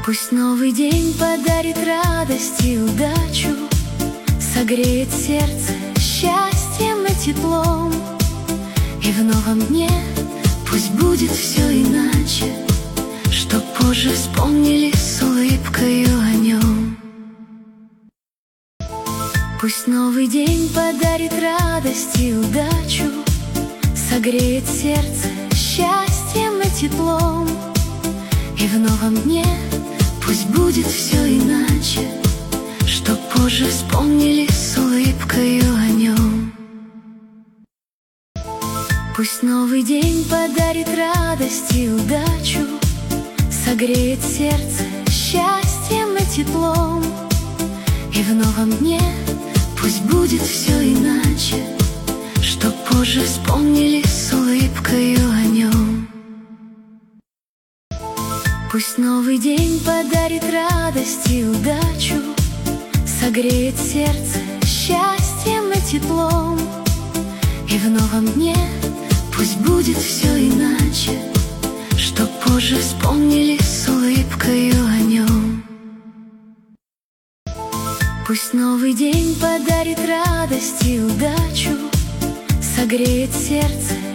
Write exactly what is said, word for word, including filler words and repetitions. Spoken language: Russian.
Пусть новый день подарит радость и удачу, согреет сердце счастьем и теплом. И в новом дне пусть будет все иначе, чтоб позже вспомнили с улыбкою о нем. Пусть новый день подарит радость и удачу, согреет сердце счастьем и теплом. И в новом дне пусть будет все иначе, чтоб позже вспомнили с улыбкою о нем. Пусть новый день подарит радость и удачу, согреет сердце счастьем и теплом. И в новом дне пусть будет все иначе, чтоб позже вспомнили с улыбкою о нем. Пусть новый день подарит радость и удачу, согреет сердце счастьем и теплом. И в новом дне пусть будет все иначе, чтоб позже вспомнили с улыбкою о нем. Пусть новый день подарит радость и удачу, согреет сердце